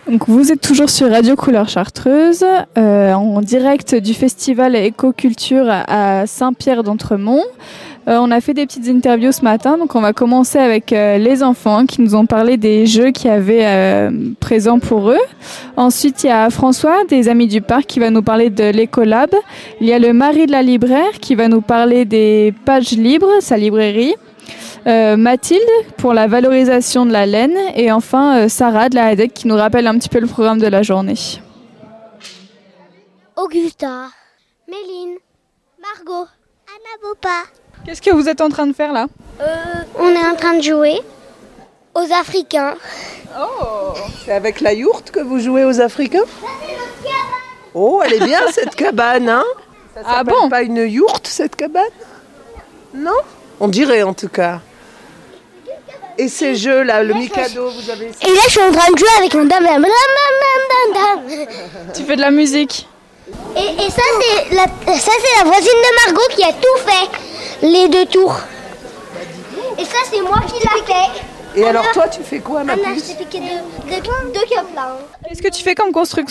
Donc vous êtes toujours sur Radio Couleur Chartreuse, en direct du festival Écoculture à Saint-Pierre d'Entremont. On a fait des petites interviews ce matin, donc on va commencer avec les enfants qui nous ont parlé des jeux qu'il y avait présents pour eux. Ensuite, il y a François, des Amis du Parc, qui va nous parler de l'Écolab. Il y a le mari de la libraire qui va nous parler des pages libres, sa librairie. Mathilde pour la valorisation de la laine et enfin Sarah de la HADEC qui nous rappelle un petit peu le programme de la journée. Augusta, Méline, Margot, Anna Bopa. Qu'est-ce que vous êtes en train de faire là ? On est en train de jouer aux Africains. Oh, c'est avec la yourte que vous jouez aux Africains ? Oh, elle est bien cette cabane, hein ? Ça s'appelle pas une yourte cette cabane ? Non ? On dirait en tout cas. Et ces jeux-là, le Mikado, vous avez... Et là, je suis en train de jouer avec mon dame. Tu fais de la musique. Et ça, c'est la voisine de Margot qui a tout fait, les 2 tours. Et ça, c'est moi qui l'ai fait. Et alors toi, tu fais quoi, ma Anna, puce ? je t'ai piqué deux câbles. Qu'est-ce que tu fais comme construction ?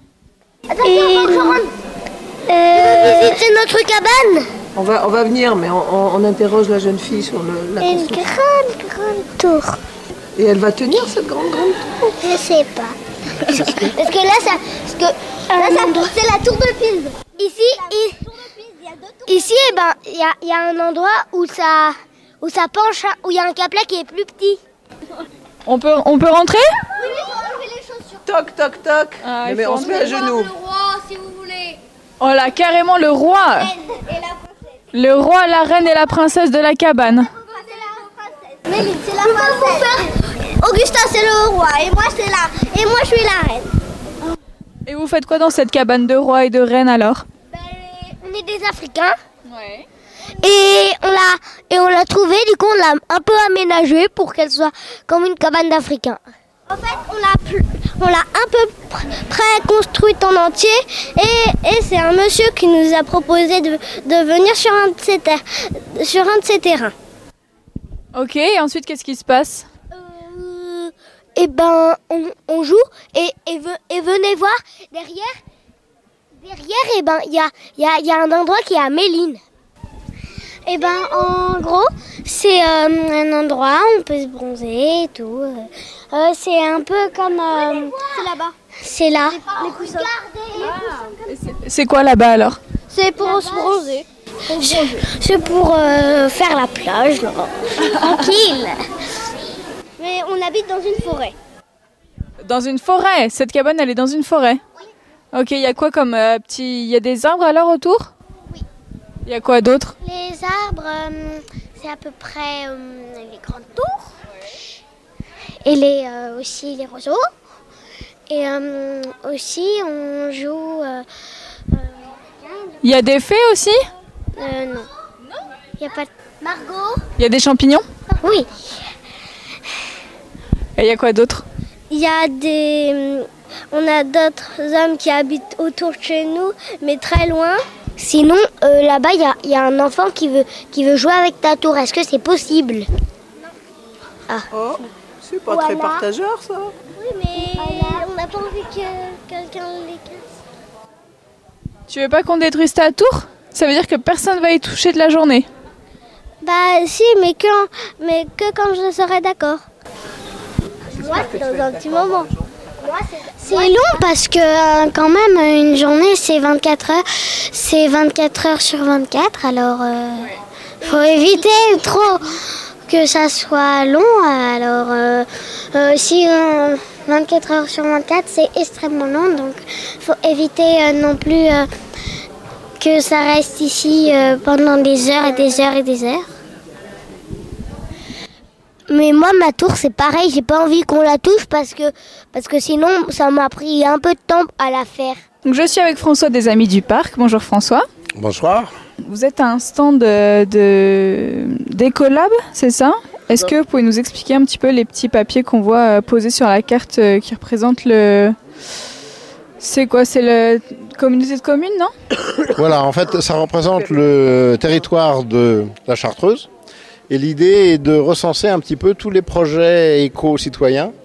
Visiter notre cabane. On va venir, mais on interroge la jeune fille sur la Une construction. grande tour. Et elle va tenir cette grande tour ? Je sais pas. Parce que là, c'est la tour de Pise. Ici, eh ben, il y a un endroit où ça penche, où il y a un capla qui est plus petit. On peut rentrer ? Oui, mais il faut enlever les chaussures. Toc, toc, toc. Ah, mais on se met à genoux. Le roi, si vous voulez. Oh là, carrément le roi ! Et la princesse. Le roi, la reine et la princesse de la cabane. Méline, c'est la princesse. Augusta, c'est le roi. Et moi, je suis la reine. Et vous faites quoi dans cette cabane de roi et de reine alors ? On est des Africains. Ouais. Et on l'a trouvée, du coup on l'a un peu aménagée pour qu'elle soit comme une cabane d'Africains. En fait, on l'a un peu près construite en entier et c'est un monsieur qui nous a proposé de venir sur un de ces terrains. Ok, et ensuite qu'est-ce qui se passe ? Et ben on joue et venez voir derrière et ben il y a un endroit qui est à Méline. Et ben en gros c'est un endroit où on peut se bronzer et tout. C'est un peu comme c'est là-bas. C'est là. Les coussins. C'est quoi là-bas alors ? C'est pour se bronzer. C'est pour faire la plage, là. Tranquille. Mais on habite dans une forêt. Dans une forêt ? Cette cabane, elle est dans une forêt ? Oui. Ok, il y a quoi comme petit... Il y a des arbres alors autour ? Oui. Il y a quoi d'autre ? Les arbres, c'est à peu près les grandes tours. Et aussi les roseaux. Et aussi, on joue... Il y a des fées aussi ? Non. Il n'y a pas de... Margot ? Il y a des champignons ? Oui. Et il y a quoi d'autre ? Il y a on a d'autres hommes qui habitent autour de chez nous, mais très loin. Sinon, là-bas, il y a un enfant qui veut jouer avec ta tour. Est-ce que c'est possible ? Non. Ah. Oh, c'est pas très partageur, ça. Oui, mais on n'a pas envie que quelqu'un les casse. Tu veux pas qu'on détruise ta tour ? Ça veut dire que personne va y toucher de la journée. Bah si, mais que quand je serai d'accord. Moi, c'est dans un petit moment. C'est long parce que quand même une journée c'est 24 heures. C'est 24 heures sur 24, alors faut éviter trop que ça soit long. Alors si 24 heures sur 24 c'est extrêmement long, donc faut éviter non plus que ça reste ici pendant des heures et des heures et des heures. Mais moi, ma tour, c'est pareil, j'ai pas envie qu'on la touche parce que sinon, ça m'a pris un peu de temps à la faire. Donc je suis avec François des Amis du Parc. Bonjour François. Bonsoir. Vous êtes à un stand d'Écolab, c'est ça ? Est-ce que vous pouvez nous expliquer un petit peu les petits papiers qu'on voit posés sur la carte qui représentent le... C'est quoi ? C'est la communauté de communes, non ? Voilà, en fait, ça représente le territoire de la Chartreuse. Et l'idée est de recenser un petit peu tous les projets éco-citoyens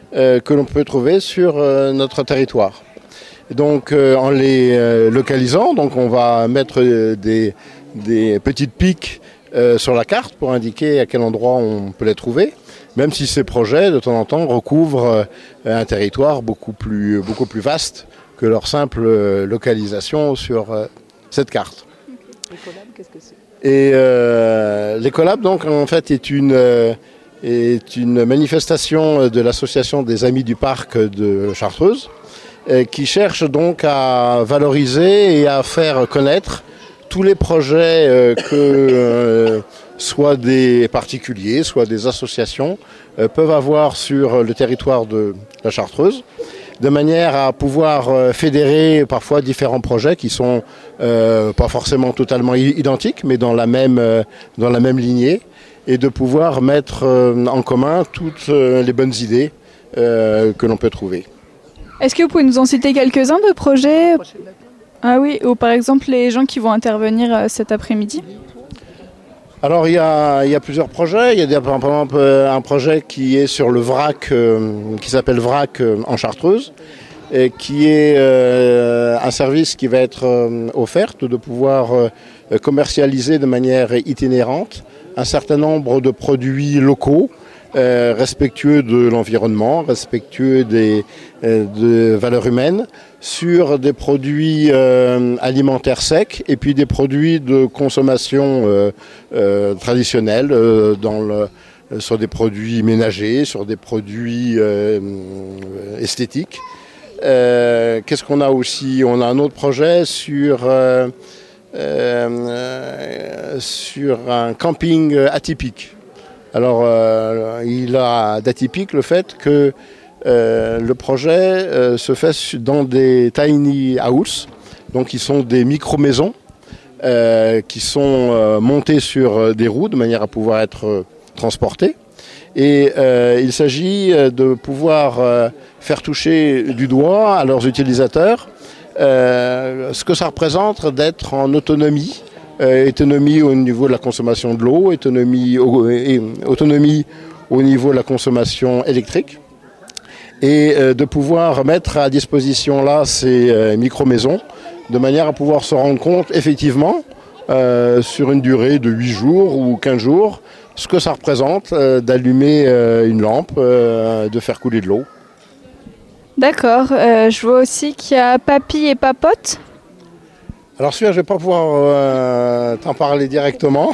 que l'on peut trouver sur notre territoire. Donc en les localisant, donc on va mettre des petites piques sur la carte pour indiquer à quel endroit on peut les trouver, même si ces projets de temps en temps recouvrent un territoire beaucoup plus vaste que leur simple localisation sur cette carte. Les collabs, qu'est-ce que c'est ? Et les collabs, donc, en fait, est une manifestation de l'association des Amis du Parc de Chartreuse, qui cherche donc à valoriser et à faire connaître tous les projets que soit des particuliers, soit des associations peuvent avoir sur le territoire de la Chartreuse, de manière à pouvoir fédérer parfois différents projets qui sont pas forcément totalement identiques, mais dans la même lignée, et de pouvoir mettre en commun toutes les bonnes idées que l'on peut trouver. Est-ce que vous pouvez nous en citer quelques-uns de projets ? Ah oui, ou par exemple les gens qui vont intervenir cet après-midi ? Alors il y a plusieurs projets. Il y a par exemple un projet qui est sur le vrac, qui s'appelle Vrac en Chartreuse, et qui est un service qui va être offert de pouvoir commercialiser de manière itinérante un certain nombre de produits locaux, respectueux de l'environnement, respectueux de valeurs humaines, sur des produits alimentaires secs et puis des produits de consommation traditionnelle, sur des produits ménagers, sur des produits esthétiques. Qu'est-ce qu'on a aussi ? On a un autre projet sur un camping atypique. Alors, il a d'atypique le fait que le projet se fait dans des tiny house, donc qui sont des micro-maisons qui sont montées sur des roues de manière à pouvoir être transportées. Et il s'agit de pouvoir faire toucher du doigt à leurs utilisateurs ce que ça représente d'être en autonomie. Autonomie au niveau de la consommation de l'eau, autonomie au niveau de la consommation électrique, et de pouvoir mettre à disposition là ces micro-maisons de manière à pouvoir se rendre compte effectivement sur une durée de 8 jours ou 15 jours ce que ça représente d'allumer une lampe, de faire couler de l'eau. D'accord, je vois aussi qu'il y a Papy et Papote. Alors celui-là, je ne vais pas pouvoir t'en parler directement.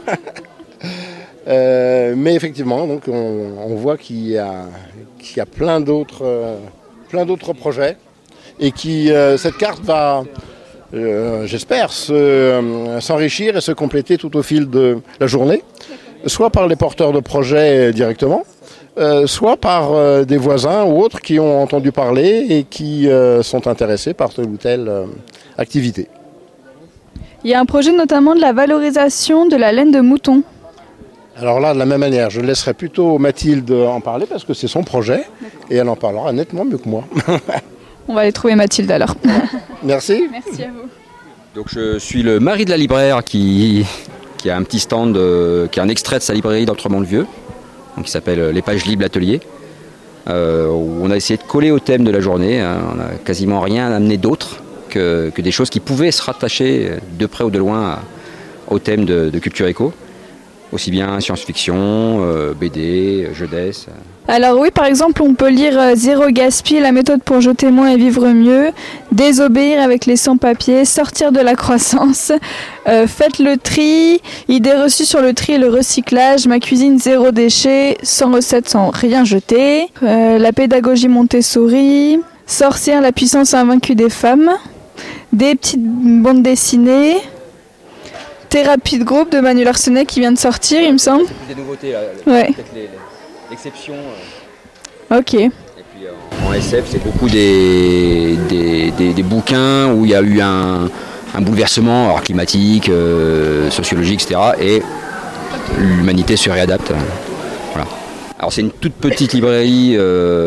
Mais effectivement, donc, on voit qu'il y a plein d'autres projets et cette carte va, j'espère, s'enrichir et se compléter tout au fil de la journée, soit par les porteurs de projets directement, soit par des voisins ou autres qui ont entendu parler et qui sont intéressés par telle ou telle activité. Il y a un projet notamment de la valorisation de la laine de mouton. Alors là, de la même manière, je laisserai plutôt Mathilde en parler parce que c'est son projet et elle en parlera nettement mieux que moi. On va aller trouver Mathilde alors. Merci. Merci à vous. Donc je suis le mari de la libraire qui a un petit stand, qui est un extrait de sa librairie d'Entremont-le-Vieux, qui s'appelle Les Pages Libres l'Atelier, où on a essayé de coller au thème de la journée. On n'a quasiment rien amené d'autre que des choses qui pouvaient se rattacher de près ou de loin au thème de culture éco, aussi bien science-fiction, BD, jeunesse. Alors oui, par exemple, on peut lire Zéro gaspille, la méthode pour jeter moins et vivre mieux, Désobéir avec les sans-papiers, Sortir de la croissance, Faites le tri, Idées reçues sur le tri et le recyclage, Ma cuisine zéro déchet, 100 recettes sans rien jeter, La pédagogie Montessori, Sorcière, la puissance invaincue des femmes, des petites bandes dessinées, Thérapie de groupe de Manuel Arsenet qui vient de sortir, il me semble. C'est des nouveautés, là. Ouais. Peut-être l'exception. Ok. Et puis en SF, c'est beaucoup des bouquins où il y a eu un bouleversement climatique, sociologique, etc. Et l'humanité se réadapte. Voilà. Alors c'est une toute petite librairie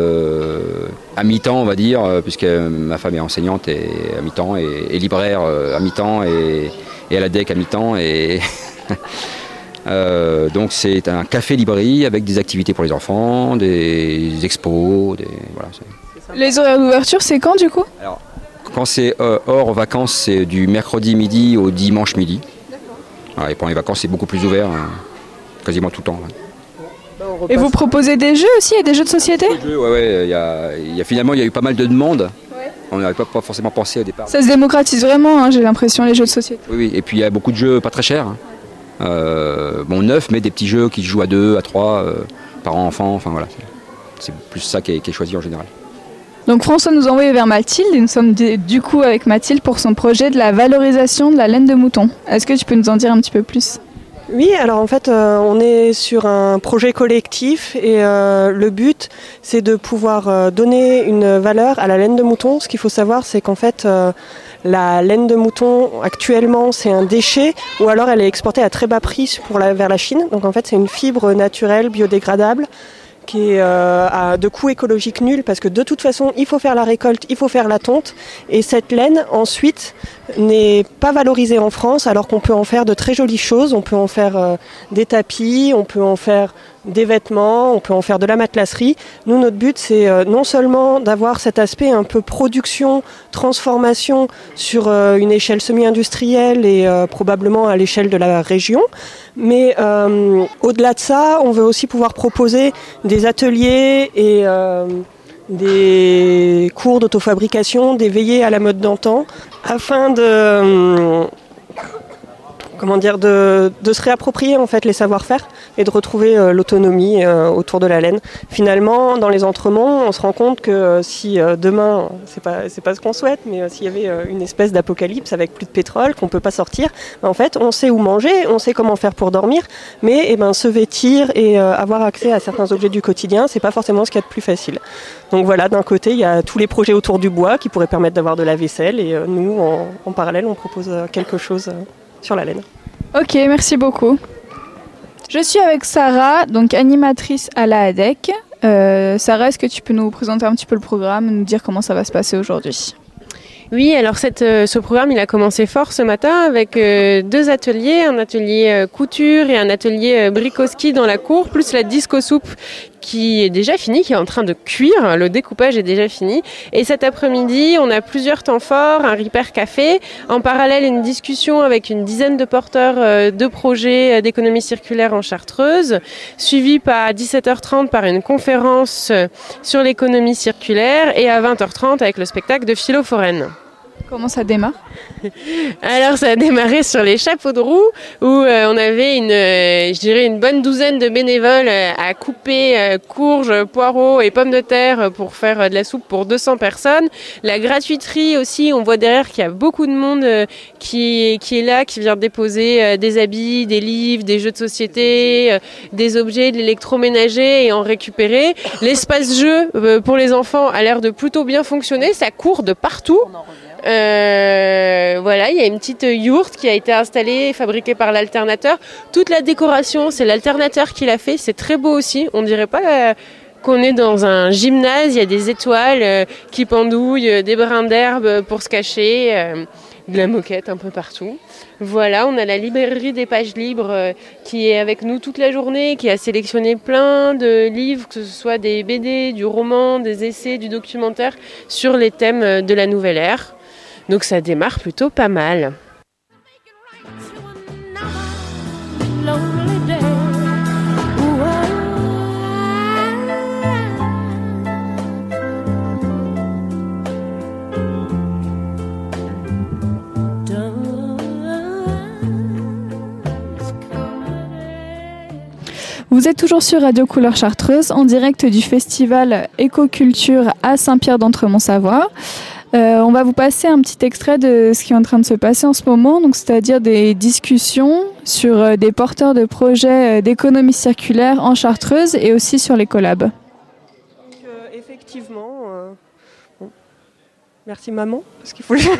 à mi-temps, on va dire, puisque ma femme est enseignante à mi-temps et libraire à mi-temps et à la DEC à mi-temps. Et Donc c'est un café-librairie avec des activités pour les enfants, des expos, voilà. Les horaires d'ouverture, c'est quand du coup? Alors, quand c'est hors vacances, c'est du mercredi midi au dimanche midi. Et pendant les vacances, c'est beaucoup plus ouvert, quasiment tout le temps. Et vous proposez des jeux aussi, et des jeux de société? Oui, finalement, il y a eu pas mal de demandes. On n'avait pas forcément pensé au départ. Ça se démocratise vraiment, hein, j'ai l'impression, les jeux de société. Oui, et puis il y a beaucoup de jeux pas très chers. Neufs, mais des petits jeux qui se jouent à 2, à 3, par enfant, enfin voilà. C'est plus ça qui est choisi en général. Donc François nous a envoyé vers Mathilde et nous sommes du coup avec Mathilde pour son projet de la valorisation de la laine de mouton. Est-ce que tu peux nous en dire un petit peu plus? Oui, alors en fait on est sur un projet collectif et le but c'est de pouvoir donner une valeur à la laine de mouton. Ce qu'il faut savoir c'est qu'en fait la laine de mouton actuellement c'est un déchet ou alors elle est exportée à très bas prix vers la Chine. Donc en fait c'est une fibre naturelle biodégradable qui est de coût écologique nul parce que de toute façon il faut faire la récolte, il faut faire la tonte et cette laine ensuite n'est pas valorisée en France alors qu'on peut en faire de très jolies choses, on peut en faire des tapis, on peut en faire des vêtements, on peut en faire de la matelasserie. Nous notre but c'est non seulement d'avoir cet aspect un peu production, transformation sur une échelle semi-industrielle et probablement à l'échelle de la région, mais au-delà de ça, on veut aussi pouvoir proposer des ateliers et des cours d'autofabrication, des veillées à la mode d'antan, afin de se réapproprier en fait les savoir-faire et de retrouver l'autonomie autour de la laine. Finalement, dans les Entremonts, on se rend compte que si demain, c'est pas ce qu'on souhaite, mais s'il y avait une espèce d'apocalypse avec plus de pétrole, qu'on peut pas sortir, en fait, on sait où manger, on sait comment faire pour dormir, mais se vêtir et avoir accès à certains objets du quotidien, c'est pas forcément ce qu'il y a de plus facile. Donc voilà, d'un côté, il y a tous les projets autour du bois qui pourraient permettre d'avoir de la vaisselle et nous, en parallèle, on propose quelque chose sur la laine. Ok, merci beaucoup. Je suis avec Sarah, donc animatrice à la ADEC. Sarah, est-ce que tu peux nous présenter un petit peu le programme, nous dire comment ça va se passer aujourd'hui? Oui, alors ce programme, il a commencé fort ce matin avec 2 ateliers, un atelier couture et un atelier bricoski dans la cour, plus la disco soupe qui est déjà finie, qui est en train de cuire, le découpage est déjà fini. Et cet après-midi, on a plusieurs temps forts, un Repair Café, en parallèle une discussion avec une dizaine de porteurs de projets d'économie circulaire en Chartreuse, suivi à 17h30 par une conférence sur l'économie circulaire et à 20h30 avec le spectacle de Philo Foraine. Comment ça démarre? Alors ça a démarré sur les chapeaux de roue où on avait une bonne douzaine de bénévoles à couper courges, poireaux et pommes de terre pour faire de la soupe pour 200 personnes. La gratuiterie aussi, on voit derrière qu'il y a beaucoup de monde qui est là, qui vient déposer des habits, des livres, des jeux de société, des objets, de l'électroménager et en récupérer. L'espace jeu pour les enfants a l'air de plutôt bien fonctionner, ça court de partout. Voilà, il y a une petite yourte qui a été installée, fabriquée par l'alternateur. Toute la décoration, c'est l'alternateur qui l'a fait. C'est très beau aussi. On dirait pas qu'on est dans un gymnase. Il y a des étoiles qui pendouillent, des brins d'herbe pour se cacher, de la moquette un peu partout. Voilà, on a la librairie des pages libres qui est avec nous toute la journée, qui a sélectionné plein de livres, que ce soit des BD, du roman, des essais, du documentaire sur les thèmes de la nouvelle ère. Donc ça démarre plutôt pas mal. Vous êtes toujours sur Radio Couleur Chartreuse, en direct du festival Écoculture à Saint-Pierre-d'Entremont-Savoie. On va vous passer un petit extrait de ce qui est en train de se passer en ce moment, donc c'est-à-dire des discussions sur des porteurs de projets d'économie circulaire en Chartreuse et aussi sur les collabs. Donc, effectivement, bon. Merci maman, parce qu'il faut le...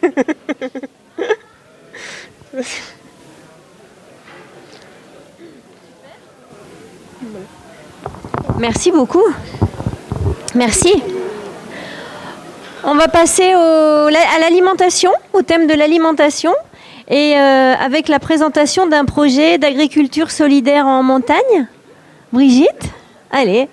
Merci beaucoup. Merci. On va passer à l'alimentation, au thème de l'alimentation. et avec la présentation d'un projet d'agriculture solidaire en montagne. Brigitte, allez.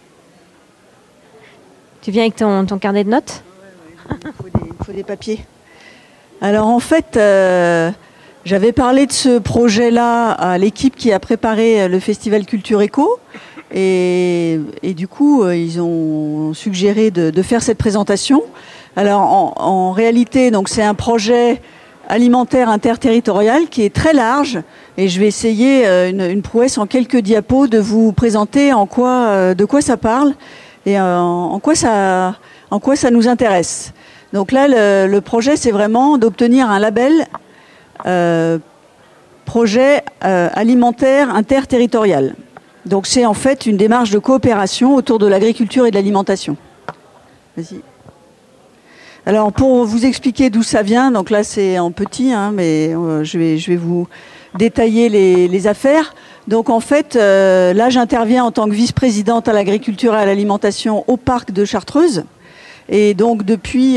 Tu viens avec ton carnet de notes ? Il faut des papiers. Alors en fait, j'avais parlé de ce projet-là à l'équipe qui a préparé le Festival Culture Éco. Et du coup, ils ont suggéré de faire cette présentation. Alors en réalité, donc c'est un projet alimentaire interterritorial qui est très large. Et je vais essayer une prouesse en quelques diapos de vous présenter de quoi ça parle et en quoi ça nous intéresse. Donc là, le projet, c'est vraiment d'obtenir un label projet alimentaire interterritorial. Donc c'est en fait une démarche de coopération autour de l'agriculture et de l'alimentation. Vas-y. Alors pour vous expliquer d'où ça vient, donc là c'est en petit, mais je vais vous détailler les affaires. Donc en fait, là j'interviens en tant que vice-présidente à l'agriculture et à l'alimentation au parc de Chartreuse. Et donc depuis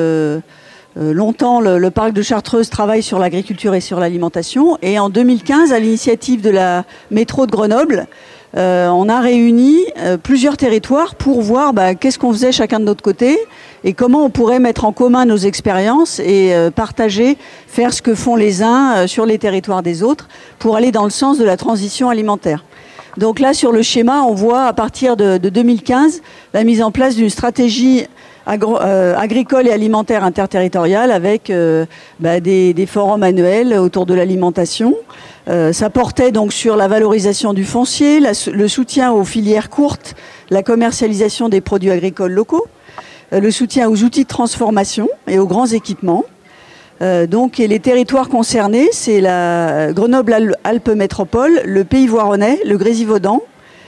longtemps, le parc de Chartreuse travaille sur l'agriculture et sur l'alimentation. Et en 2015, à l'initiative de la métro de Grenoble, on a réuni plusieurs territoires pour voir qu'est-ce qu'on faisait chacun de notre côté et comment on pourrait mettre en commun nos expériences et partager, faire ce que font les uns sur les territoires des autres pour aller dans le sens de la transition alimentaire. Donc là, sur le schéma, on voit à partir de 2015 la mise en place d'une stratégie agricole et alimentaire interterritoriale avec des forums annuels autour de l'alimentation. Ça portait donc sur la valorisation du foncier, le soutien aux filières courtes, la commercialisation des produits agricoles locaux, le soutien aux outils de transformation et aux grands équipements. Et les territoires concernés, c'est la Grenoble-Alpes Métropole, le Pays Voironnais, le Grésivaudan,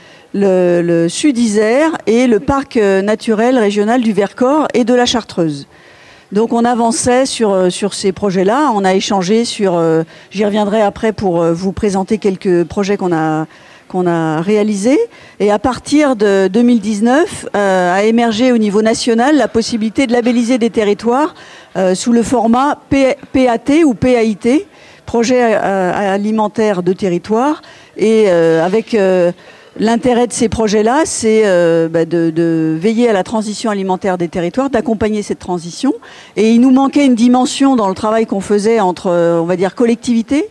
le Sud-Isère et le parc naturel régional du Vercors et de la Chartreuse. Donc on avançait sur ces projets-là, on a échangé j'y reviendrai après pour vous présenter quelques projets qu'on a réalisés. Et à partir de 2019, a émergé au niveau national la possibilité de labelliser des territoires sous le format PAT ou PAIT, projet alimentaire de territoire, et avec l'intérêt de ces projets-là, c'est de veiller à la transition alimentaire des territoires, d'accompagner cette transition. Et il nous manquait une dimension dans le travail qu'on faisait entre, on va dire, collectivités,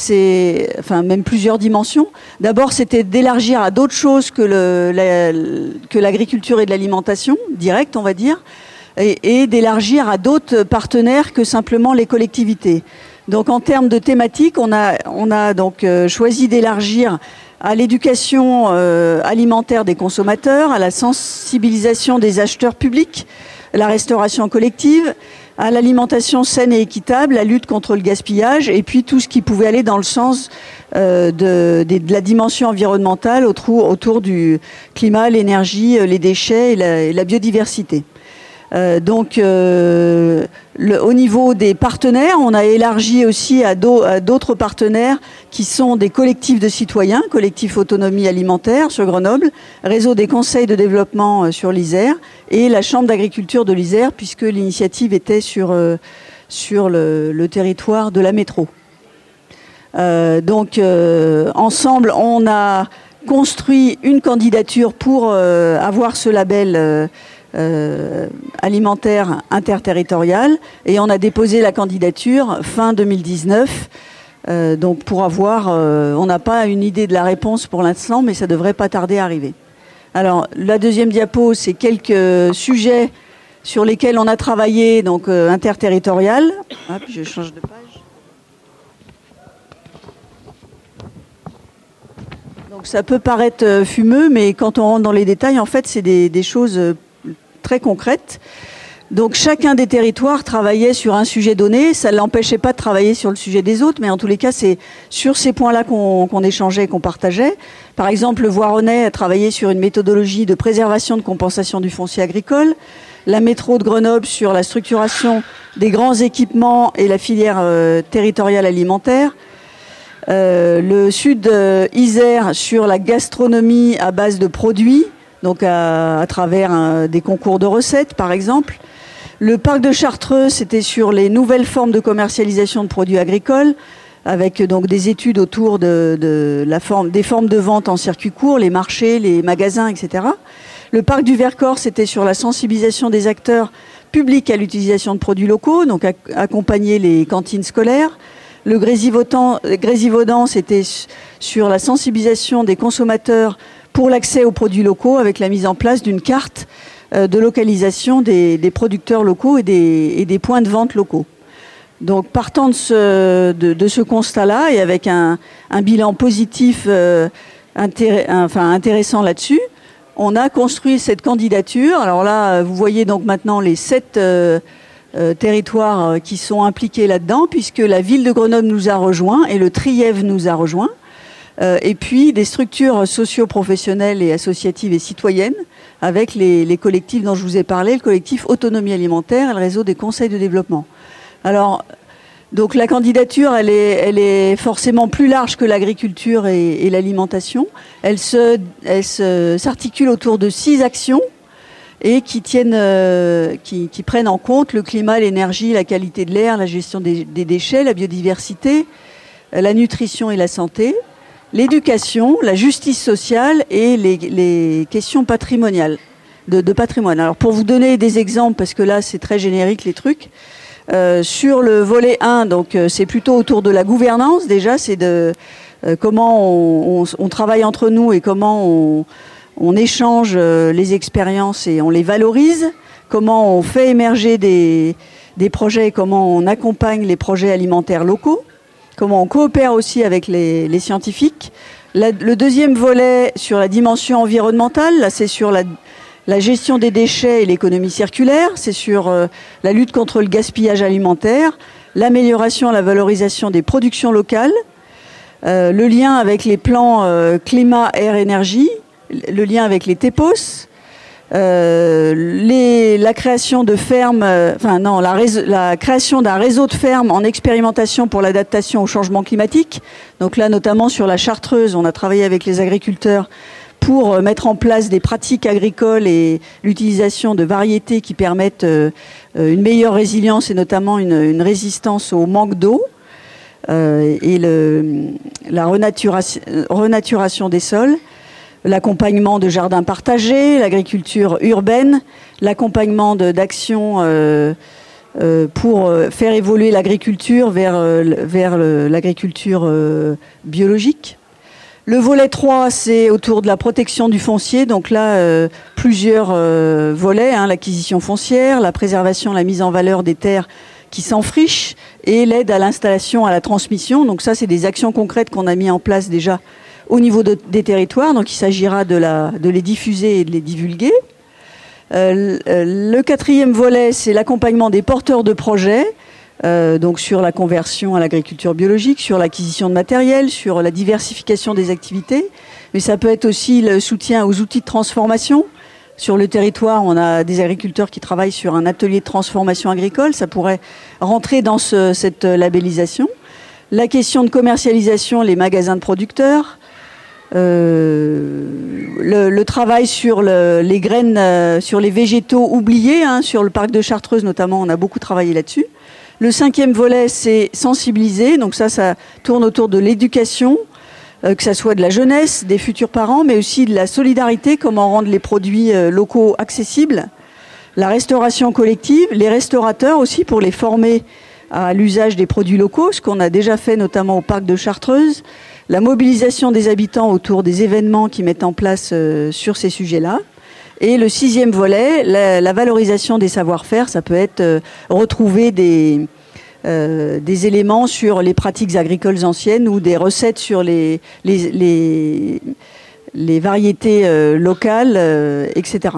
même plusieurs dimensions. D'abord, c'était d'élargir à d'autres choses que l'agriculture et de l'alimentation, directe, on va dire, et d'élargir à d'autres partenaires que simplement les collectivités. Donc, en termes de thématiques, on a donc choisi d'élargir à l'éducation alimentaire des consommateurs, à la sensibilisation des acheteurs publics, la restauration collective, à l'alimentation saine et équitable, la lutte contre le gaspillage, et puis tout ce qui pouvait aller dans le sens de la dimension environnementale autour du climat, l'énergie, les déchets et la biodiversité. Au niveau des partenaires, on a élargi aussi à d'autres partenaires qui sont des collectifs de citoyens, collectif autonomie alimentaire sur Grenoble, réseau des conseils de développement sur l'Isère et la chambre d'agriculture de l'Isère, puisque l'initiative était sur le territoire de la métro. Ensemble, on a construit une candidature pour avoir ce label alimentaire interterritorial, et on a déposé la candidature fin 2019 pour avoir on n'a pas une idée de la réponse pour l'instant, mais ça devrait pas tarder à arriver. Alors la deuxième diapo, c'est quelques sujets sur lesquels on a travaillé, donc interterritorial. Hop, je change de page. Donc ça peut paraître fumeux, mais quand on rentre dans les détails, en fait c'est des choses très concrètes. Donc chacun des territoires travaillait sur un sujet donné, ça ne l'empêchait pas de travailler sur le sujet des autres, mais en tous les cas c'est sur ces points-là qu'on échangeait, qu'on partageait. Par exemple, le Voironnais a travaillé sur une méthodologie de préservation de compensation du foncier agricole, la métro de Grenoble sur la structuration des grands équipements et la filière territoriale alimentaire, le Sud Isère sur la gastronomie à base de produits, donc à travers des concours de recettes par exemple. Le parc de Chartreuse, c'était sur les nouvelles formes de commercialisation de produits agricoles, avec donc des études autour des formes de vente en circuit court, les marchés, les magasins, etc. Le parc du Vercors, c'était sur la sensibilisation des acteurs publics à l'utilisation de produits locaux, donc accompagner les cantines scolaires. Le Grésivaudan, c'était sur la sensibilisation des consommateurs pour l'accès aux produits locaux, avec la mise en place d'une carte de localisation des producteurs locaux et des points de vente locaux. Donc partant de ce constat-là et avec un bilan positif intéressant là-dessus, on a construit cette candidature. Alors là, vous voyez donc maintenant les 7 territoires qui sont impliqués là-dedans, puisque la ville de Grenoble nous a rejoints et le Trièves nous a rejoints, et puis des structures socio-professionnelles et associatives et citoyennes, avec les collectifs dont je vous ai parlé, le collectif Autonomie Alimentaire et le réseau des conseils de développement. Alors, donc la candidature, elle est forcément plus large que l'agriculture et l'alimentation. Elle s'articule autour de 6 actions et qui prennent en compte le climat, l'énergie, la qualité de l'air, la gestion des déchets, la biodiversité, la nutrition et la santé, l'éducation, la justice sociale et les questions patrimoniales, de patrimoine. Alors pour vous donner des exemples, parce que là c'est très générique les trucs, sur le volet 1, donc c'est plutôt autour de la gouvernance déjà, c'est de comment on travaille entre nous et comment on échange les expériences et on les valorise, comment on fait émerger des projets, comment on accompagne les projets alimentaires locaux, comment on coopère aussi avec les scientifiques. Le deuxième volet sur la dimension environnementale, là c'est sur la gestion des déchets et l'économie circulaire, c'est sur la lutte contre le gaspillage alimentaire, l'amélioration et la valorisation des productions locales, le lien avec les plans climat, air, énergie, le lien avec les TEPOS, la création de fermes, la création d'un réseau de fermes en expérimentation pour l'adaptation au changement climatique. Donc là, notamment sur la Chartreuse, on a travaillé avec les agriculteurs pour mettre en place des pratiques agricoles et l'utilisation de variétés qui permettent une meilleure résilience et notamment une résistance au manque d'eau et la renaturation des sols, l'accompagnement de jardins partagés, l'agriculture urbaine, l'accompagnement d'actions pour faire évoluer l'agriculture vers l'agriculture biologique. Le volet 3, c'est autour de la protection du foncier. Donc là, plusieurs volets, l'acquisition foncière, la préservation, la mise en valeur des terres qui s'enfrichent et l'aide à l'installation, à la transmission. Donc ça, c'est des actions concrètes qu'on a mis en place déjà au niveau des territoires. Donc il s'agira de les diffuser et de les divulguer. Le 4e volet, c'est l'accompagnement des porteurs de projets. Donc sur la conversion à l'agriculture biologique, sur l'acquisition de matériel, sur la diversification des activités, mais ça peut être aussi le soutien aux outils de transformation. Sur le territoire, on a des agriculteurs qui travaillent sur un atelier de transformation agricole, ça pourrait rentrer dans cette labellisation. La question de commercialisation, les magasins de producteurs, le travail sur les graines, sur les végétaux oubliés, sur le parc de Chartreuse notamment, on a beaucoup travaillé là-dessus. Le 5e volet, c'est sensibiliser. Donc ça tourne autour de l'éducation, que ça soit de la jeunesse, des futurs parents, mais aussi de la solidarité, comment rendre les produits locaux accessibles. La restauration collective, les restaurateurs aussi pour les former à l'usage des produits locaux, ce qu'on a déjà fait notamment au parc de Chartreuse. La mobilisation des habitants autour des événements qui mettent en place sur ces sujets-là. Et le 6e volet, la valorisation des savoir-faire, ça peut être retrouver des éléments sur les pratiques agricoles anciennes ou des recettes sur les variétés locales, etc.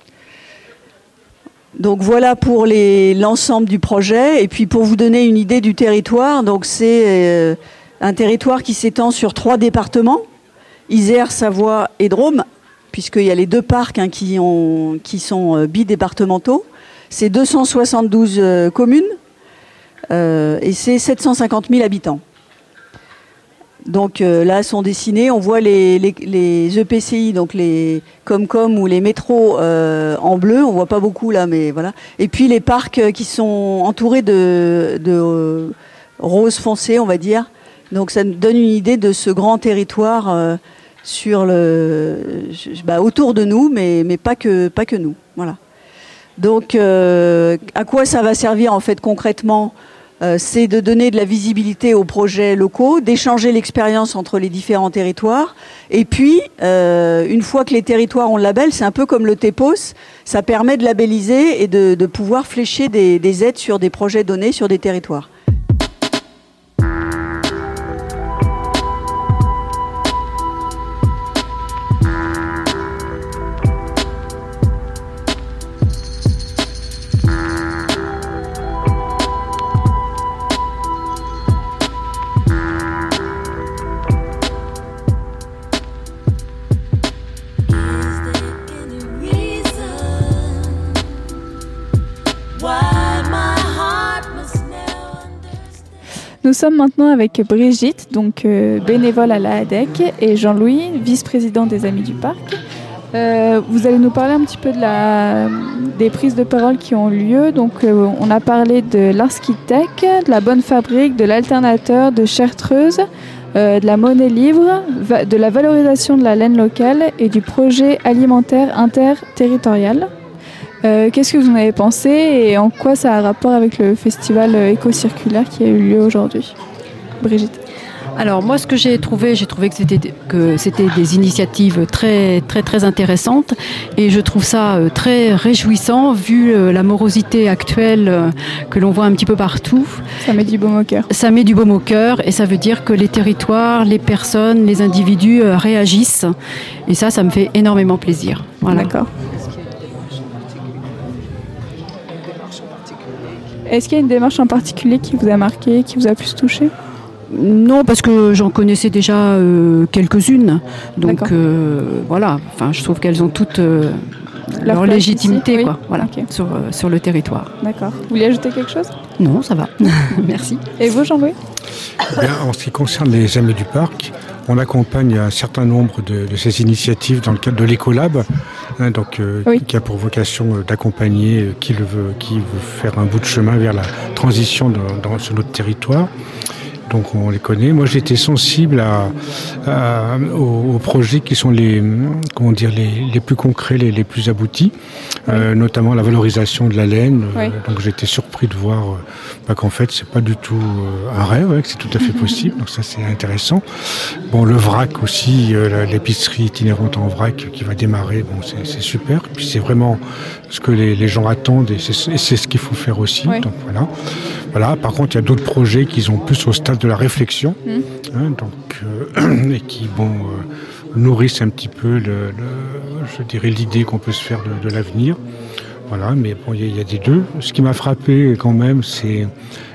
Donc voilà pour l'ensemble du projet. Et puis pour vous donner une idée du territoire, donc c'est un territoire qui s'étend sur 3 départements, Isère, Savoie et Drôme, puisqu'il y a les 2 parcs qui sont bidépartementaux. C'est 272 communes et c'est 750 000 habitants. Donc là sont dessinés, on voit les EPCI, donc les Comcom ou les métros en bleu, on voit pas beaucoup là, mais voilà. Et puis les parcs qui sont entourés de rose foncé, on va dire. Donc ça nous donne une idée de ce grand territoire autour de nous, mais pas que nous. Voilà. Donc à quoi ça va servir en fait concrètement ? C'est de donner de la visibilité aux projets locaux, d'échanger l'expérience entre les différents territoires. Et puis, une fois que les territoires ont le label, c'est un peu comme le TEPOS, ça permet de labelliser et de pouvoir flécher des aides sur des projets donnés sur des territoires. Nous sommes maintenant avec Brigitte, donc bénévole à la ADEC, et Jean-Louis, vice-président des Amis du Parc. Vous allez nous parler un petit peu des prises de parole qui ont lieu. Donc, on a parlé de l'Arskitech, de la Bonne Fabrique, de l'Alternateur, de Chartreuse, de la monnaie libre, de la valorisation de la laine locale et du projet alimentaire interterritorial. Qu'est-ce que vous en avez pensé et en quoi ça a rapport avec le festival éco-circulaire qui a eu lieu aujourd'hui ? Brigitte. Alors moi, ce que j'ai trouvé que c'était des initiatives très très très intéressantes et je trouve ça très réjouissant vu la morosité actuelle que l'on voit un petit peu partout. Ça met du baume au cœur. Ça met du baume au cœur et ça veut dire que les territoires, les personnes, les individus réagissent et ça me fait énormément plaisir. Voilà. D'accord. Est-ce qu'il y a une démarche en particulier qui vous a marqué, qui vous a plus touché ? Non, parce que j'en connaissais déjà quelques-unes. Donc voilà, enfin, je trouve qu'elles ont toutes leur légitimité ici, oui. Voilà, okay. sur le territoire. D'accord. Vous voulez ajouter quelque chose ? Non, ça va. Merci. Et vous, Jean-Louis ? En ce qui concerne les Amis du Parc, on accompagne un certain nombre de ces initiatives dans le cadre de l'Ecolab, qui a pour vocation d'accompagner qui veut faire un bout de chemin vers la transition sur notre territoire. Donc on les connaît. Moi j'ai été sensible aux projets qui sont les plus concrets, les plus aboutis, notamment la valorisation de la laine. Oui. Donc j'ai été surpris de voir qu'en fait c'est pas du tout un rêve, que c'est tout à fait possible. Donc ça c'est intéressant. Bon, le vrac aussi, l'épicerie itinérante en vrac qui va démarrer, c'est super. Et puis c'est vraiment ce que les gens attendent et c'est ce qu'il faut faire aussi. Oui. Donc voilà. Par contre il y a d'autres projets qui sont plus au stade de la réflexion, et qui nourrissent un petit peu l'idée qu'on peut se faire de l'avenir. Voilà, mais bon, il y a des deux. Ce qui m'a frappé quand même, c'est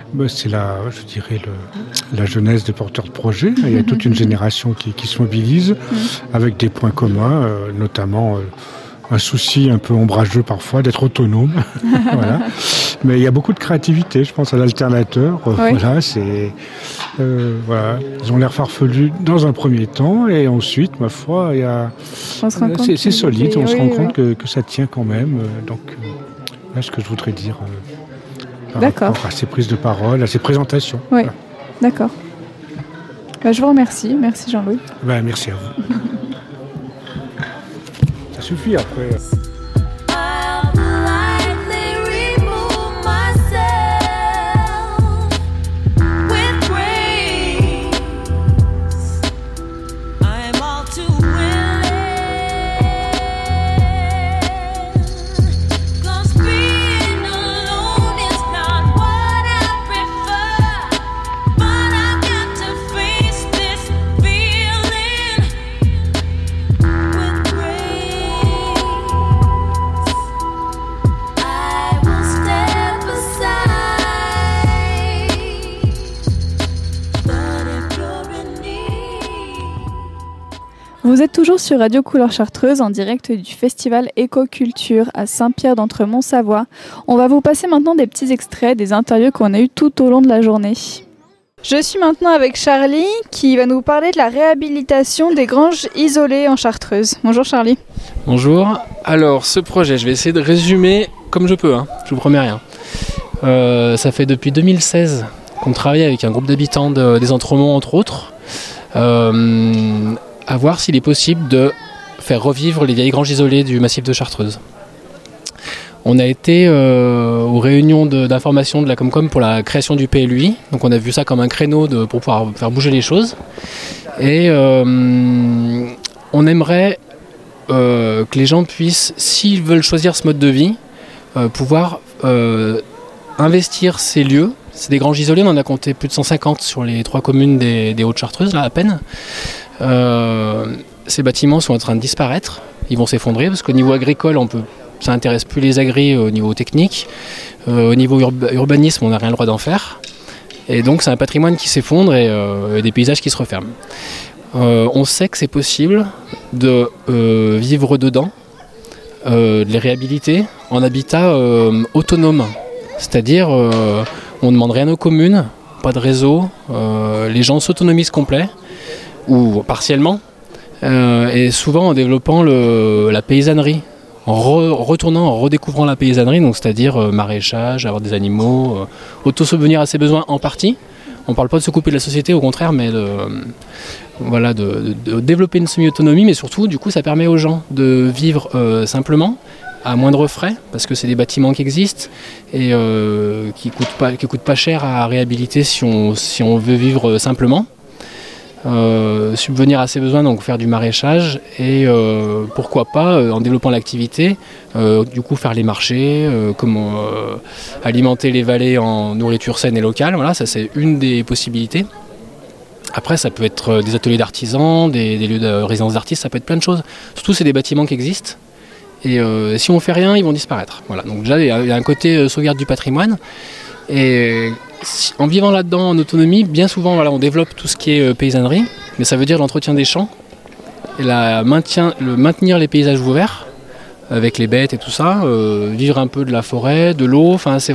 la jeunesse des porteurs de projets. Il y a toute une génération qui se mobilise avec des points communs, notamment un souci un peu ombrageux parfois d'être autonome. Voilà. Mais il y a beaucoup de créativité, je pense à l'Alternateur. Oui. Ils ont l'air farfelus dans un premier temps et ensuite, ma foi, c'est solide. On se rend compte que ça tient quand même. Donc, là, ce que je voudrais dire par rapport à ces prises de parole, à ces présentations. Oui, voilà. D'accord. Je vous remercie. Merci Jean-Louis. Merci à vous. Ça suffit après. Vous êtes toujours sur Radio Couleur Chartreuse en direct du festival Éco-Culture à Saint-Pierre-d'Entremont-Savoie. On va vous passer maintenant des petits extraits des interviews qu'on a eues tout au long de la journée. Je suis maintenant avec Charlie qui va nous parler de la réhabilitation des granges isolées en Chartreuse. Bonjour Charlie. Bonjour. Alors ce projet, je vais essayer de résumer comme je peux, je vous promets rien. Ça fait depuis 2016 qu'on travaille avec un groupe d'habitants des Entremonts entre autres, à voir s'il est possible de faire revivre les vieilles granges isolées du massif de Chartreuse. On a été aux réunions d'information de la Comcom pour la création du PLUI, donc on a vu ça comme un créneau pour pouvoir faire bouger les choses. Et on aimerait que les gens puissent, s'ils veulent choisir ce mode de vie, pouvoir investir ces lieux. C'est des granges isolées, on en a compté plus de 150 sur les 3 communes des Hauts-de-Chartreuse, là à peine. Ces bâtiments sont en train de disparaître, ils vont s'effondrer parce qu'au niveau agricole, ça n'intéresse plus les agris au niveau technique. Au niveau urbanisme, on n'a rien le droit d'en faire. Et donc c'est un patrimoine qui s'effondre et des paysages qui se referment. On sait que c'est possible de vivre dedans, de les réhabiliter en habitat autonome. C'est-à-dire, on ne demande rien aux communes, pas de réseau, les gens s'autonomisent complet ou partiellement, et souvent en développant la paysannerie. En redécouvrant la paysannerie, donc c'est-à-dire maraîchage, avoir des animaux, autosubvenir à ses besoins en partie. On ne parle pas de se couper de la société, au contraire, mais de développer une semi-autonomie, mais surtout, du coup, ça permet aux gens de vivre simplement, à moindre frais, parce que c'est des bâtiments qui existent et qui coûtent pas cher à réhabiliter si on veut vivre simplement. Subvenir à ses besoins, donc faire du maraîchage et pourquoi pas en développant l'activité, du coup faire les marchés, alimenter les vallées en nourriture saine et locale. Voilà, ça c'est une des possibilités. Après ça peut être des ateliers d'artisans, des lieux de résidence d'artistes, ça peut être plein de choses. Surtout c'est des bâtiments qui existent et si on fait rien ils vont disparaître. Voilà, donc déjà il y a un côté sauvegarde du patrimoine. Et en vivant là-dedans en autonomie, bien souvent on développe tout ce qui est paysannerie, mais ça veut dire l'entretien des champs, et maintenir les paysages ouverts, avec les bêtes et tout ça, vivre un peu de la forêt, de l'eau, enfin c'est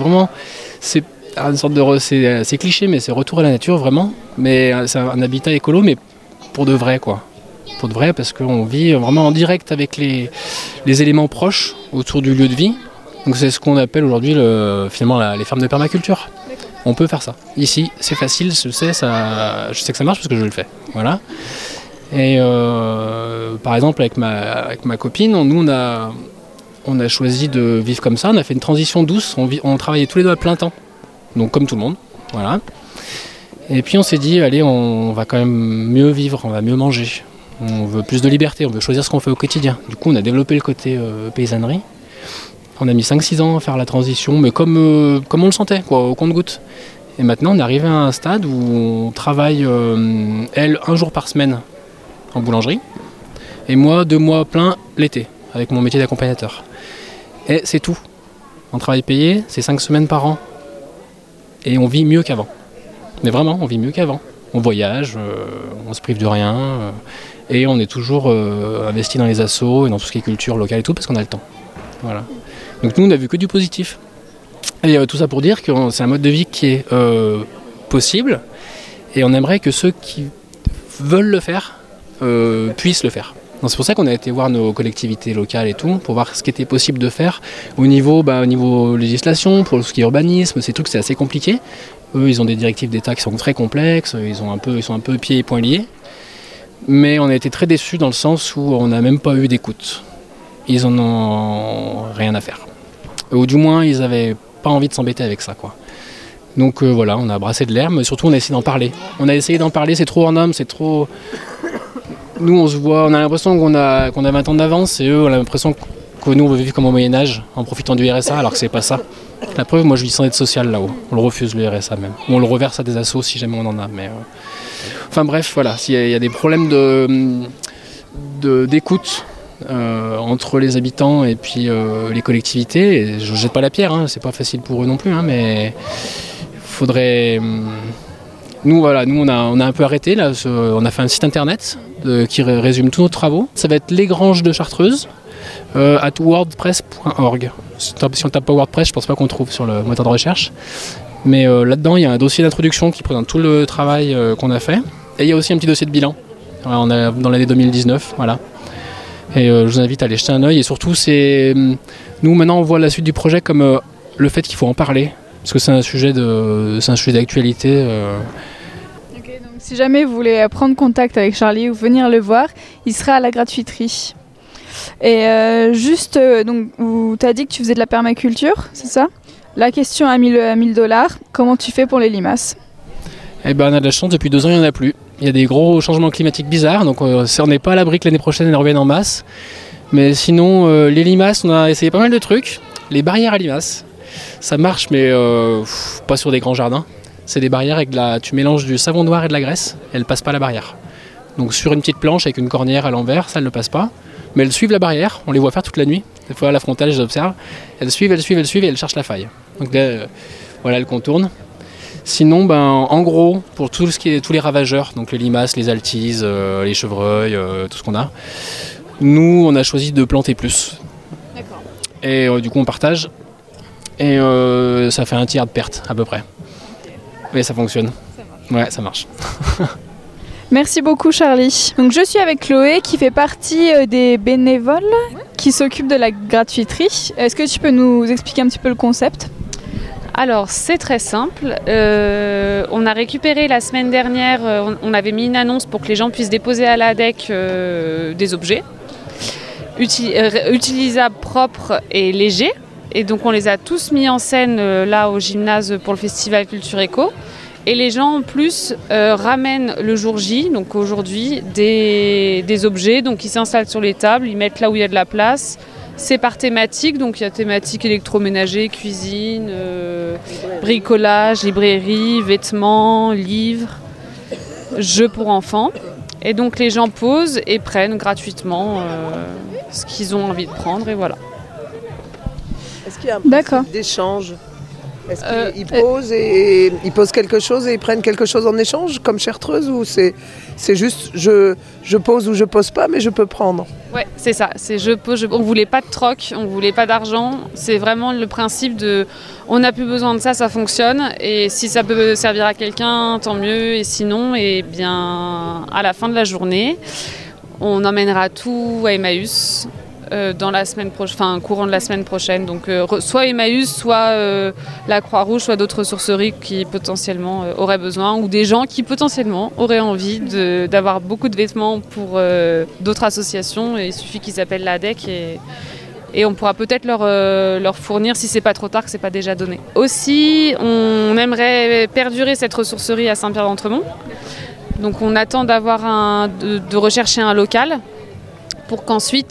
une sorte c'est cliché, mais c'est retour à la nature vraiment, mais c'est un habitat écolo, mais pour de vrai quoi. Pour de vrai, parce qu'on vit vraiment en direct avec les éléments proches autour du lieu de vie. Donc c'est ce qu'on appelle aujourd'hui finalement les fermes de permaculture. On peut faire ça. Ici, c'est facile, je sais que ça marche parce que je le fais. Voilà. Et par exemple, avec ma copine, nous on a choisi de vivre comme ça. On a fait une transition douce. On travaillait tous les deux à plein temps. Donc comme tout le monde. Voilà. Et puis on s'est dit, allez, on va quand même mieux vivre, on va mieux manger. On veut plus de liberté, on veut choisir ce qu'on fait au quotidien. Du coup, on a développé le côté paysannerie. On a mis 5-6 ans à faire la transition, mais comme on le sentait, quoi, au compte-gouttes. Et maintenant, on est arrivé à un stade où on travaille, elle, 1 jour par semaine en boulangerie, et moi, 2 mois plein l'été, avec mon métier d'accompagnateur. Et c'est tout. En travail payé, c'est 5 semaines par an. Et on vit mieux qu'avant. Mais vraiment, on vit mieux qu'avant. On voyage, on se prive de rien, et on est toujours investi dans les assos et dans tout ce qui est culture locale et tout, parce qu'on a le temps. Voilà. Donc nous on n'a vu que du positif. Et tout ça pour dire que c'est un mode de vie qui est possible et on aimerait que ceux qui veulent le faire puissent le faire. Donc c'est pour ça qu'on a été voir nos collectivités locales et tout, pour voir ce qui était possible de faire au niveau législation, pour ce qui est urbanisme, ces trucs c'est assez compliqué. Eux ils ont des directives d'État qui sont très complexes, ils sont un peu pieds et poings liés. Mais on a été très déçus dans le sens où on n'a même pas eu d'écoute. Ils en ont rien à faire. Ou du moins, ils n'avaient pas envie de s'embêter avec ça, quoi. Donc voilà, on a brassé de l'air, mais surtout on a essayé d'en parler. C'est trop en homme, c'est trop... Nous, on se voit, on a l'impression qu'on a 20 ans d'avance, et eux, on a l'impression que nous, on veut vivre comme au Moyen-Âge, en profitant du RSA, alors que c'est pas ça. La preuve, moi, je vis sans aide sociale là-haut. On le refuse, le RSA même. Ou on le reverse à des assos si jamais on en a, mais... Enfin bref, voilà, s'il y a des problèmes d'écoute... entre les habitants et puis les collectivités, et je ne jette pas la pierre, c'est pas facile pour eux non plus, mais il faudrait... Nous on a un peu arrêté, là, on a fait un site internet qui résume tous nos travaux. Ça va être Les Granges de Chartreuse @wordpress.org. Si on tape pas WordPress, je pense pas qu'on trouve sur le moteur de recherche. Mais là-dedans, il y a un dossier d'introduction qui présente tout le travail qu'on a fait. Et il y a aussi un petit dossier de bilan. Voilà, on est dans l'année 2019, voilà. Et je vous invite à aller jeter un œil. Et surtout, nous maintenant, on voit la suite du projet comme le fait qu'il faut en parler, parce que c'est un sujet d'actualité. Okay, donc si jamais vous voulez prendre contact avec Charlie ou venir le voir, il sera à la gratuiterie. Et donc, tu as dit que tu faisais de la permaculture, c'est ça? La question à 1000 $, comment tu fais pour les limaces? Eh ben, on a de la chance, depuis 2 ans, il n'y en a plus. Il y a des gros changements climatiques bizarres, donc on n'est pas à l'abri que l'année prochaine, elles reviennent en masse. Mais sinon, les limaces, on a essayé pas mal de trucs. Les barrières à limaces, ça marche, mais pas sur des grands jardins. C'est des barrières avec tu mélanges du savon noir et de la graisse, elles ne passent pas la barrière. Donc sur une petite planche avec une cornière à l'envers, ça ne le passe pas. Mais elles suivent la barrière, on les voit faire toute la nuit. Des fois à la frontale, je les observe. Elles suivent et elles cherchent la faille. Donc là, voilà, elles contournent. Sinon, en gros, pour tous les ravageurs, donc les limaces, les altises, les chevreuils, tout ce qu'on a, nous, on a choisi de planter plus. D'accord. Et du coup, on partage. Et ça fait un tiers de perte, à peu près. Mais ça fonctionne. Ouais, ça marche. Merci beaucoup Charlie. Donc je suis avec Chloé qui fait partie des bénévoles qui s'occupent de la gratuiterie. Est-ce que tu peux nous expliquer un petit peu le concept? Alors c'est très simple. On a récupéré la semaine dernière, on avait mis une annonce pour que les gens puissent déposer à l'ADEC des objets utilisables, propres et légers. Et donc on les a tous mis en scène là au gymnase pour le festival Culture Éco. Et les gens en plus ramènent le jour J, donc aujourd'hui, des objets. Donc ils s'installent sur les tables, ils mettent là où il y a de la place. C'est par thématique, donc il y a thématique électroménager, cuisine, bricolage, librairie, vêtements, livres, jeux pour enfants. Et donc les gens posent et prennent gratuitement ce qu'ils ont envie de prendre et voilà. Est-ce qu'il y a un principe d'échange? Est-ce qu'ils posent et ils posent quelque chose et ils prennent quelque chose en échange comme Chartreuse, ou c'est juste je pose ou je pose pas mais je peux prendre? Ouais, c'est ça, c'est on voulait pas de troc, on voulait pas d'argent, c'est vraiment le principe de on n'a plus besoin de ça, ça fonctionne et si ça peut servir à quelqu'un tant mieux, et sinon et bien à la fin de la journée on emmènera tout à Emmaüs. Dans la semaine prochaine, courant de la semaine prochaine. Donc soit Emmaüs, soit la Croix-Rouge, soit d'autres ressourceries qui potentiellement auraient besoin, ou des gens qui potentiellement auraient envie d'avoir beaucoup de vêtements pour d'autres associations. Et il suffit qu'ils appellent l'ADEC et on pourra peut-être leur fournir, si c'est pas trop tard, que c'est pas déjà donné. Aussi, on aimerait perdurer cette ressourcerie à Saint-Pierre-d'Entremont. Donc on attend de rechercher un local pour qu'ensuite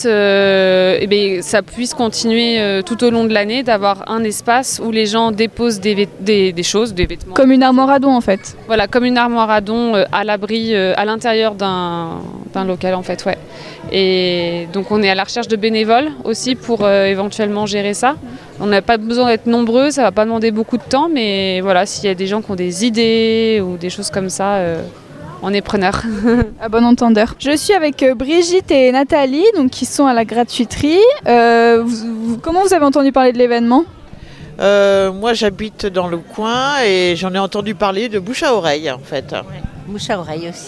ça puisse continuer tout au long de l'année, d'avoir un espace où les gens déposent des choses, des vêtements. Comme une armoire à don en fait. Voilà, comme une armoire à don à l'abri, à l'intérieur d'un local en fait, ouais. Et donc on est à la recherche de bénévoles aussi pour éventuellement gérer ça. On n'a pas besoin d'être nombreux, ça va pas demander beaucoup de temps, mais voilà, s'il y a des gens qui ont des idées ou des choses comme ça... on est preneurs. À bon entendeur. Je suis avec Brigitte et Nathalie, donc, qui sont à la gratuiterie. Comment vous avez entendu parler de l'événement? Moi, j'habite dans le coin et j'en ai entendu parler de bouche à oreille, en fait. Ouais, bouche à oreille aussi.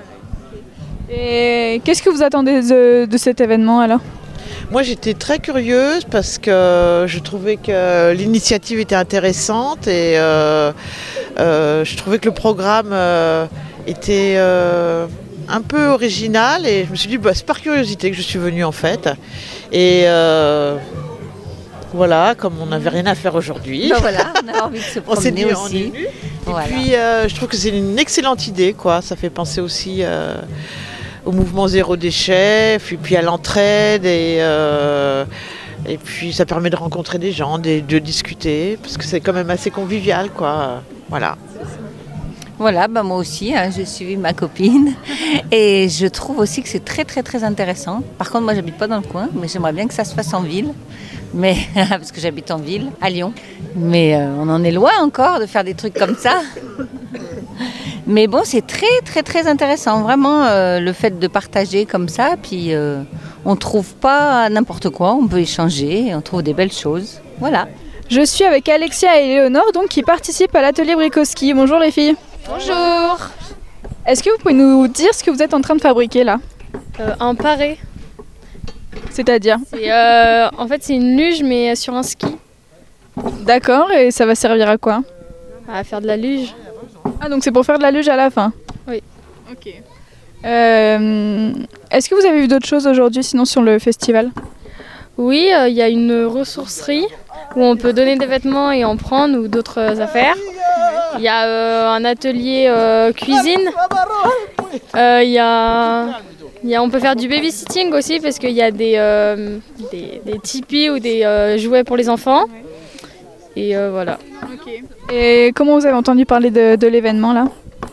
Et qu'est-ce que vous attendez de cet événement, alors? Moi, j'étais très curieuse parce que je trouvais que l'initiative était intéressante et je trouvais que le programme... était un peu original et je me suis dit c'est par curiosité que je suis venue en fait et voilà, comme on n'avait rien à faire aujourd'hui, voilà, on a envie de se promener aussi. Voilà. Et puis je trouve que c'est une excellente idée quoi, ça fait penser aussi au mouvement zéro déchet, puis à l'entraide et puis ça permet de rencontrer des gens, de discuter parce que c'est quand même assez convivial quoi, voilà. Voilà, moi aussi, j'ai suivi ma copine et je trouve aussi que c'est très très très intéressant. Par contre, moi j'habite pas dans le coin, mais j'aimerais bien que ça se fasse en ville, parce que j'habite en ville, à Lyon. Mais on en est loin encore de faire des trucs comme ça. Mais bon, c'est très très très intéressant, vraiment le fait de partager comme ça, puis on trouve pas n'importe quoi, on peut échanger, on trouve des belles choses, voilà. Je suis avec Alexia et Léonore donc, qui participent à l'atelier Bricoski. Bonjour les filles. Bonjour. Est-ce que vous pouvez nous dire ce que vous êtes en train de fabriquer là? Un paré. C'est-à-dire? En fait c'est une luge mais sur un ski. D'accord, et ça va servir à quoi? À faire de la luge. Ah donc c'est pour faire de la luge à la fin? Oui. Ok. Est-ce que vous avez vu d'autres choses aujourd'hui sinon sur le festival? Oui, il y a une ressourcerie où on peut donner des vêtements et en prendre ou d'autres affaires. Il y a un atelier cuisine. On peut faire du babysitting aussi parce qu'il y a des tipis ou des jouets pour les enfants. Et voilà. Okay. Et comment vous avez entendu parler de l'événement là?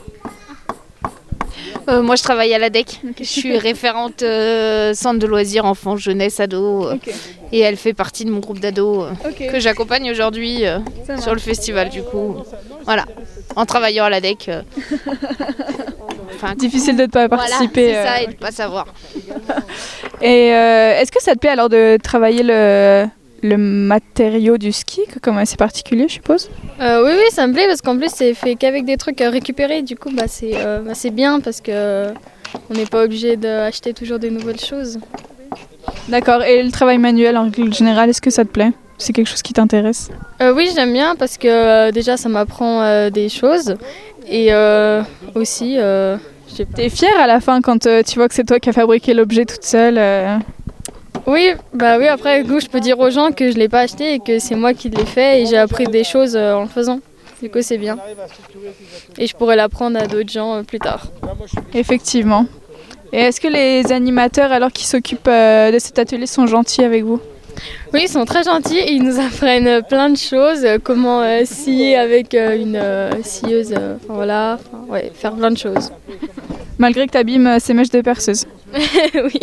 Moi je travaille à l'ADEC, je suis référente centre de loisirs enfants, jeunesse, ados et elle fait partie de mon groupe d'ados que j'accompagne aujourd'hui sur le festival du coup. Voilà, en travaillant à l'ADEC. Difficile de ne pas participer. Voilà, c'est ça et de ne pas savoir. Et est-ce que ça te plaît alors de travailler le matériau du ski, comme assez particulier je suppose? Oui, ça me plaît parce qu'en plus c'est fait qu'avec des trucs récupérés, du coup c'est bien parce que on n'est pas obligé d'acheter toujours des nouvelles choses. D'accord, et le travail manuel en règle générale, est-ce que ça te plaît? C'est quelque chose qui t'intéresse? Oui, j'aime bien parce que déjà ça m'apprend des choses et aussi... T'es fière à la fin quand tu vois que c'est toi qui as fabriqué l'objet toute seule Oui, après je peux dire aux gens que je ne l'ai pas acheté et que c'est moi qui l'ai fait et j'ai appris des choses en le faisant. Du coup c'est bien. Et je pourrais l'apprendre à d'autres gens plus tard. Effectivement. Et est-ce que les animateurs alors qui s'occupent de cet atelier sont gentils avec vous? Oui, ils sont très gentils et ils nous apprennent plein de choses, comment scier avec une scieuse, faire plein de choses. Malgré que tu abîmes ces mèches de perceuse. Oui.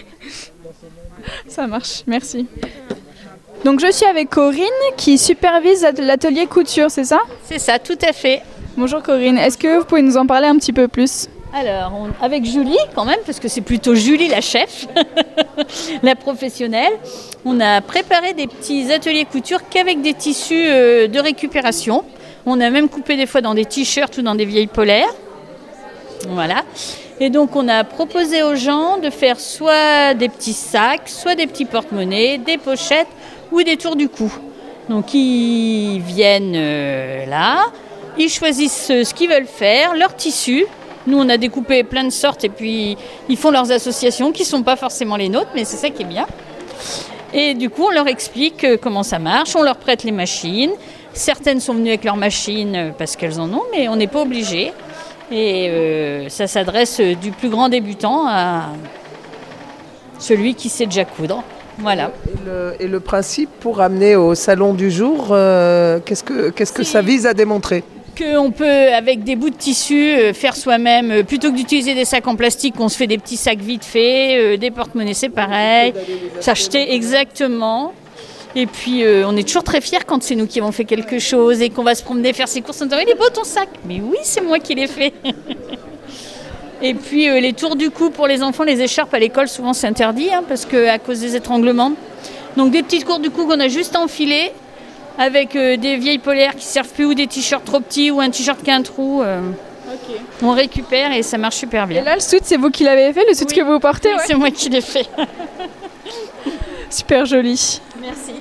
Ça marche, merci. Donc je suis avec Corinne qui supervise l'atelier couture, c'est ça? C'est ça, tout à fait. Bonjour Corinne, est-ce que vous pouvez nous en parler un petit peu plus? Alors, avec Julie quand même, parce que c'est plutôt Julie la chef, la professionnelle, on a préparé des petits ateliers couture qu'avec des tissus de récupération. On a même coupé des fois dans des t-shirts ou dans des vieilles polaires. Voilà. Et donc on a proposé aux gens de faire soit des petits sacs, soit des petits porte-monnaies, des pochettes ou des tours du cou. Donc ils viennent là, ils choisissent ce qu'ils veulent faire, leur tissu. Nous on a découpé plein de sortes et puis ils font leurs associations qui ne sont pas forcément les nôtres, mais c'est ça qui est bien. Et du coup on leur explique comment ça marche, on leur prête les machines. Certaines sont venues avec leurs machines parce qu'elles en ont, mais on n'est pas obligé. Et ça s'adresse du plus grand débutant à celui qui sait déjà coudre. Voilà. Et le principe pour amener au salon du jour, qu'est-ce que ça vise à démontrer? Qu'on peut, avec des bouts de tissu, faire soi-même. Plutôt que d'utiliser des sacs en plastique, on se fait des petits sacs vite faits, des porte-monnaies, c'est pareil. S'acheter exactement. Et puis on est toujours très fiers quand c'est nous qui avons fait quelque chose et qu'on va se promener faire ses courses. On dit, il est beau ton sac. Mais oui, c'est moi qui l'ai fait. Et puis les tours du cou pour les enfants, les écharpes à l'école, souvent c'est interdit parce qu'à cause des étranglements. Donc des petites courses du cou qu'on a juste enfilées avec des vieilles polaires qui ne servent plus ou des t-shirts trop petits ou un t-shirt qui a un trou. Okay. On récupère et ça marche super bien. Et là, le soute, c'est vous qui l'avez fait, le soute que vous portez? Oui, c'est moi qui l'ai fait. Super joli. Merci.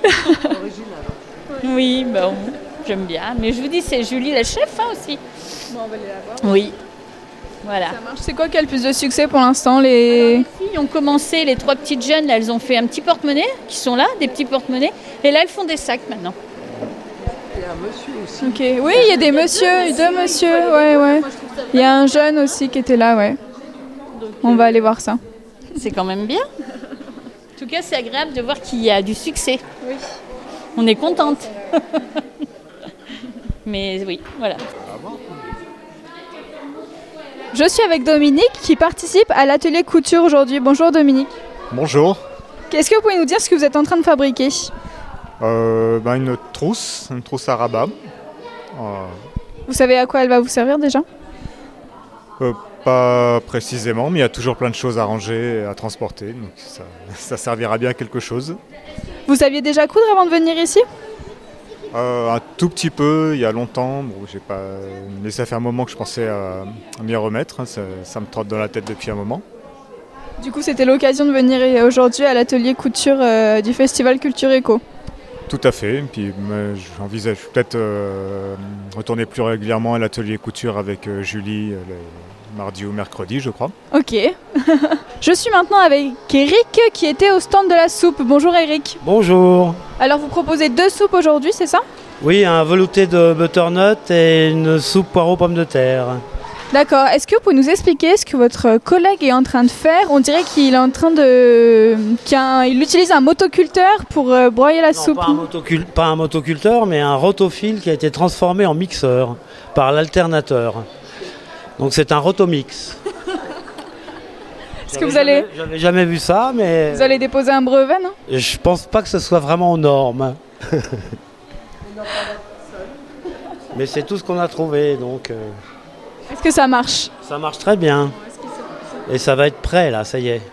Oui, bon, j'aime bien. Mais je vous dis, c'est Julie la chef aussi. Bon, on va aller la voir. Oui. Voilà. Ça marche. C'est quoi qui a le plus de succès pour l'instant? Les filles ont commencé, les 3 petites jeunes, là, elles ont fait un petit porte-monnaie, qui sont là, des petits porte-monnaies. Et là, elles font des sacs maintenant. Il y a un monsieur aussi. Ok, oui, il y a des messieurs, 2 messieurs, ouais. Il y a un jeune aussi qui était là, ouais. Donc, on va aller voir ça. C'est quand même bien. En tout cas, c'est agréable de voir qu'il y a du succès. Oui. On est contente. Mais oui, voilà. Je suis avec Dominique qui participe à l'atelier couture aujourd'hui. Bonjour Dominique. Bonjour. Est-ce que vous pouvez nous dire ce que vous êtes en train de fabriquer? Une trousse à rabat. Vous savez à quoi elle va vous servir déjà? Pas précisément, mais il y a toujours plein de choses à ranger et à transporter, donc ça servira bien à quelque chose. Vous saviez déjà coudre avant de venir ici? Un tout petit peu, il y a longtemps, mais ça fait un moment que je pensais à m'y remettre, hein. Ça me trotte dans la tête depuis un moment. Du coup, c'était l'occasion de venir aujourd'hui à l'atelier couture du Festival Culture Éco. Tout à fait, et puis j'envisage peut-être retourner plus régulièrement à l'atelier couture avec Julie le mardi ou mercredi, je crois. Ok. Je suis maintenant avec Eric qui était au stand de la soupe. Bonjour Eric. Bonjour. Alors vous proposez 2 soupes aujourd'hui, c'est ça? Oui, un velouté de butternut et une soupe poireaux pommes de terre. D'accord. Est-ce que vous pouvez nous expliquer ce que votre collègue est en train de faire? On dirait qu'il est en train de... il utilise un motoculteur pour broyer la soupe. Pas un motoculteur, mais un rotofil qui a été transformé en mixeur par l'alternateur. Donc c'est un rotomix. Est-ce que vous allez... J'avais jamais vu ça, mais... Vous allez déposer un brevet, non? Je pense pas que ce soit vraiment aux normes. Mais c'est tout ce qu'on a trouvé, donc... Est-ce que ça marche? Ça marche très bien. Et ça va être prêt, là, ça y est.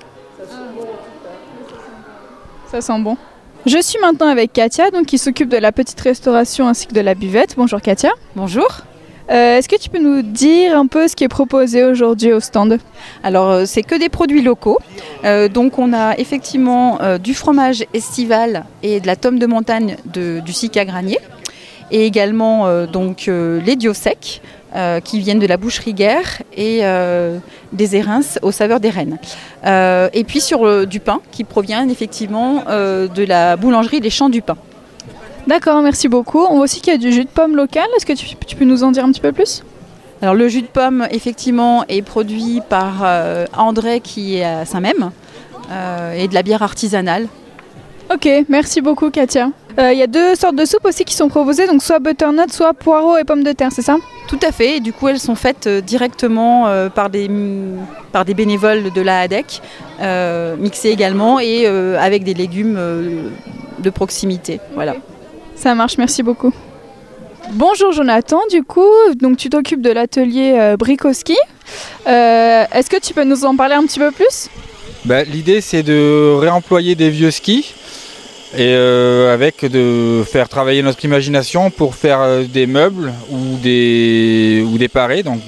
Ça sent bon. Je suis maintenant avec Katia, donc, qui s'occupe de la petite restauration ainsi que de la buvette. Bonjour Katia. Bonjour. Est-ce que tu peux nous dire un peu ce qui est proposé aujourd'hui au stand? Alors, c'est que des produits locaux. Donc, on a effectivement du fromage estival et de la tome de montagne du Sica Granier. Et également les dios secs qui viennent de la boucherie Guerre et des érins aux saveurs des rennes. Et puis sur du pain qui provient effectivement de la boulangerie Les Champs du Pain. D'accord, merci beaucoup. On voit aussi qu'il y a du jus de pomme local. Est-ce que tu peux nous en dire un petit peu plus? Alors le jus de pomme effectivement est produit par André qui est à Saint-Même et de la bière artisanale. Ok, merci beaucoup Katia. Il y a 2 sortes de soupes aussi qui sont proposées, donc soit butternut, soit poireaux et pommes de terre, c'est ça? Tout à fait, et du coup elles sont faites directement par des bénévoles de la ADEC, mixées également et avec des légumes de proximité. Voilà. Ça marche, merci beaucoup. Bonjour Jonathan, du coup, donc tu t'occupes de l'atelier Bricoski. Est-ce que tu peux nous en parler un petit peu plus? L'idée c'est de réemployer des vieux skis et avec de faire travailler notre imagination pour faire des meubles ou des parés. Donc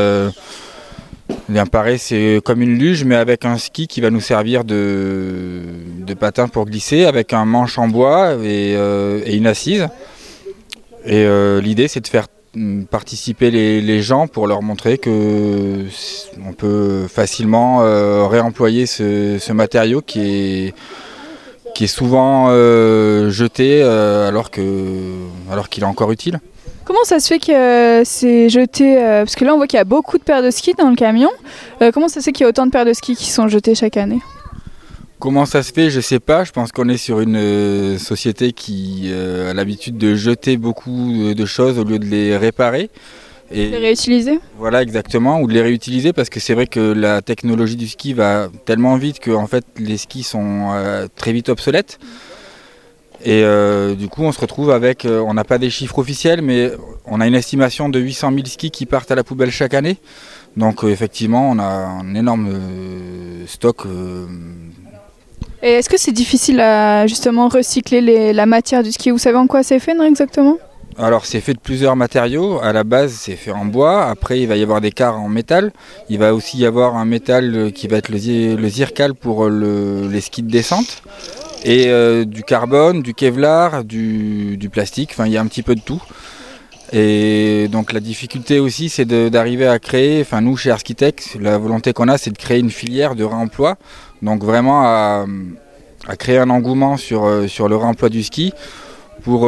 un paré c'est comme une luge mais avec un ski qui va nous servir de patin pour glisser avec un manche en bois et une assise. Et l'idée c'est de faire participer les gens pour leur montrer que on peut facilement réemployer ce matériau qui est souvent jeté alors qu'il est encore utile. Comment ça se fait que c'est jeté parce que là on voit qu'il y a beaucoup de paires de skis dans le camion. Comment ça se fait qu'il y a autant de paires de skis qui sont jetées chaque année? Comment ça se fait, je sais pas. Je pense qu'on est sur une société qui a l'habitude de jeter beaucoup de choses au lieu de les réparer. Et les réutiliser? Voilà, exactement, ou de les réutiliser parce que c'est vrai que la technologie du ski va tellement vite que en fait, les skis sont très vite obsolètes. Et du coup, on se retrouve avec, on n'a pas des chiffres officiels, mais on a une estimation de 800 000 skis qui partent à la poubelle chaque année. Donc effectivement, on a un énorme stock. Et est-ce que c'est difficile à justement recycler la matière du ski? Vous savez en quoi c'est fait, non, exactement? Alors c'est fait de plusieurs matériaux. À la base c'est fait en bois, après il va y avoir des carres en métal. Il va aussi y avoir un métal qui va être le zircal pour les skis de descente. Et du carbone, du kevlar, du plastique, enfin il y a un petit peu de tout. Et donc la difficulté aussi c'est d'arriver à créer, enfin nous chez Arskitect, la volonté qu'on a c'est de créer une filière de réemploi. Donc vraiment à créer un engouement sur le réemploi du ski pour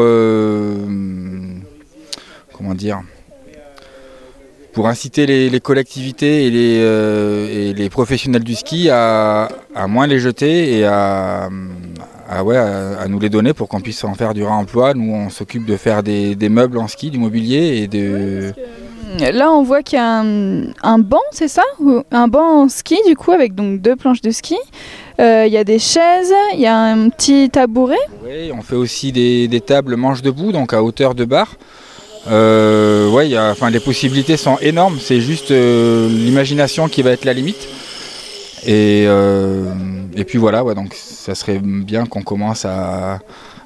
pour inciter les collectivités et les professionnels du ski à moins les jeter et à nous les donner pour qu'on puisse en faire du réemploi. Nous on s'occupe de faire des meubles en ski, du mobilier et de... Là, on voit qu'il y a un banc, c'est ça? Un banc en ski, du coup, avec donc 2 planches de ski. Il y a des chaises, il y a un petit tabouret. Oui, on fait aussi des tables manches debout, donc à hauteur de barre. Les possibilités sont énormes, c'est juste l'imagination qui va être la limite. Et puis voilà, donc ça serait bien qu'on commence à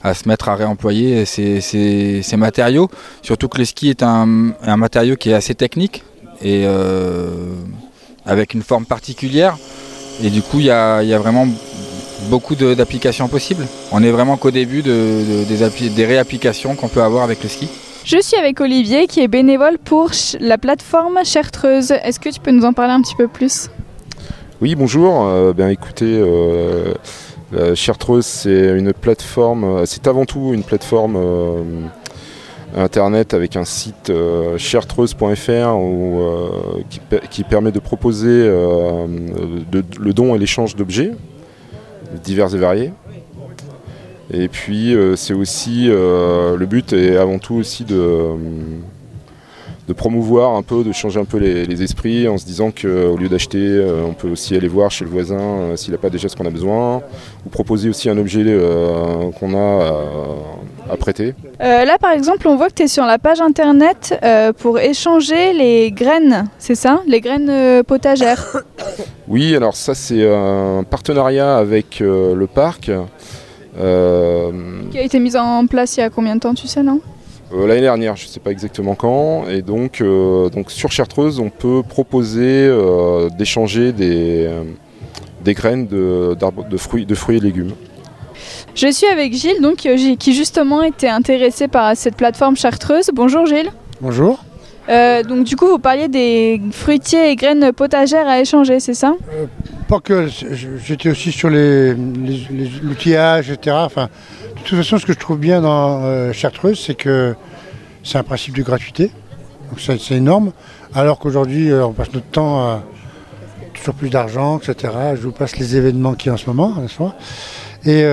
à se mettre à réemployer ces matériaux. Surtout que le ski est un matériau qui est assez technique et avec une forme particulière. Et du coup, il y a vraiment beaucoup d'applications possibles. On est vraiment qu'au début des réapplications qu'on peut avoir avec le ski. Je suis avec Olivier qui est bénévole pour la plateforme Chartreuse. Est-ce que tu peux nous en parler un petit peu plus ? Oui, bonjour. Écoutez, Chartreuse, c'est une plateforme, c'est avant tout une plateforme internet avec un site chartreuse.fr qui permet de proposer le don et l'échange d'objets divers et variés. Et puis c'est aussi le but est avant tout aussi de promouvoir un peu, de changer un peu les esprits en se disant qu'au lieu d'acheter, on peut aussi aller voir chez le voisin s'il n'a pas déjà ce qu'on a besoin, ou proposer aussi un objet qu'on a à prêter. Là par exemple on voit que tu es sur la page internet pour échanger les graines, c'est ça ? Les graines potagères. Oui, alors ça c'est un partenariat avec le parc. Qui a été mise en place il y a combien de temps, tu sais, non ? L'année dernière, je ne sais pas exactement quand. Et donc sur Chartreuse, on peut proposer d'échanger des graines de fruits et légumes. Je suis avec Gilles, donc, qui justement était intéressé par cette plateforme Chartreuse. Bonjour Gilles. Bonjour. Donc du coup, vous parliez des fruitiers et graines potagères à échanger, c'est ça ? Pas que, j'étais aussi sur l'outillage, etc. Enfin, de toute façon, ce que je trouve bien dans Chartreuse, c'est que c'est un principe de gratuité. Donc c'est énorme. Alors qu'aujourd'hui, on passe notre temps à toujours plus d'argent, etc. Je vous passe les événements qu'il y a en ce moment, n'est-ce pas ? Et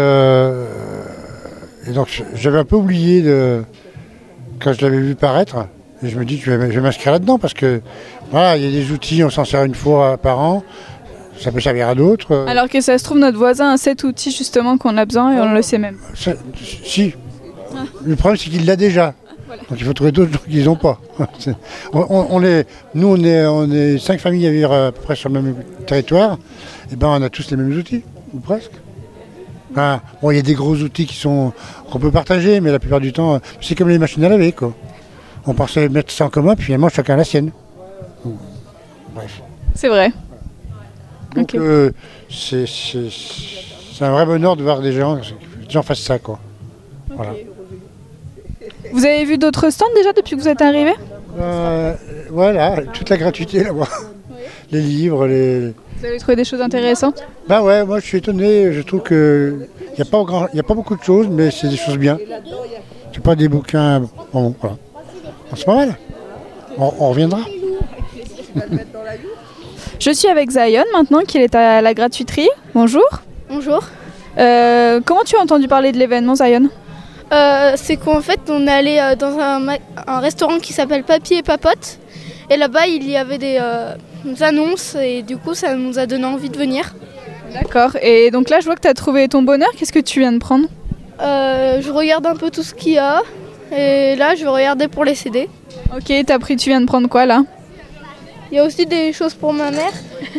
donc j'avais un peu oublié quand je l'avais vu paraître. Et je me dis que je vais m'inscrire là-dedans parce que voilà, il y a des outils, on s'en sert une fois par an. Ça peut servir à d'autres. Alors que ça se trouve, notre voisin a cet outil justement qu'on a besoin et on le sait même. Si. Le problème, c'est qu'il l'a déjà. Voilà. Donc il faut trouver d'autres gens qui n'ont pas. On est 5 familles à vivre à peu près sur le même territoire. Et ben on a tous les mêmes outils, ou presque. Enfin, bon, il y a des gros outils qu'on peut partager, mais la plupart du temps, c'est comme les machines à laver, quoi. On pensait mettre ça en commun, puis finalement chacun a la sienne. Bref. C'est vrai. Donc okay. C'est un vrai bonheur de voir des gens fassent ça, quoi. Okay. Voilà. Vous avez vu d'autres stands déjà depuis que vous êtes arrivé ? Voilà, toute la gratuité là-bas. Oui. Les livres, Vous avez trouvé des choses intéressantes ? Bah ouais, moi je suis étonné, je trouve qu'il n'y a pas beaucoup de choses, mais c'est des choses bien. C'est pas des bouquins. Bon, voilà. C'est pas mal. On reviendra. Je suis avec Zion maintenant, qui est à la gratuiterie. Bonjour. Bonjour. Comment tu as entendu parler de l'événement, Zion ? C'est qu'en fait, on est allé dans un restaurant qui s'appelle Papy et Papote. Et là-bas, il y avait des annonces et du coup, ça nous a donné envie de venir. D'accord. Et donc là, je vois que tu as trouvé ton bonheur. Qu'est-ce que tu viens de prendre ? Je regarde un peu tout ce qu'il y a. Et là, je vais regarder pour les CD. Ok, tu viens de prendre quoi là ? Il y a aussi des choses pour ma mère.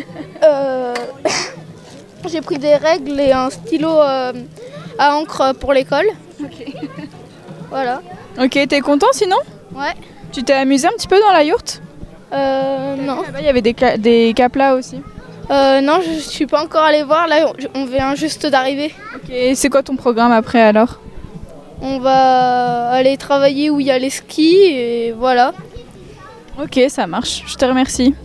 J'ai pris des règles et un stylo à encre pour l'école. Ok. Voilà. Ok, t'es content sinon ? Ouais. Tu t'es amusé un petit peu dans la yourte ? Non. Il y avait des caplas aussi. Non, je suis pas encore allée voir. Là, on vient juste d'arriver. Ok, et c'est quoi ton programme après alors ? On va aller travailler où il y a les skis et voilà. Ok, ça marche. Je te remercie.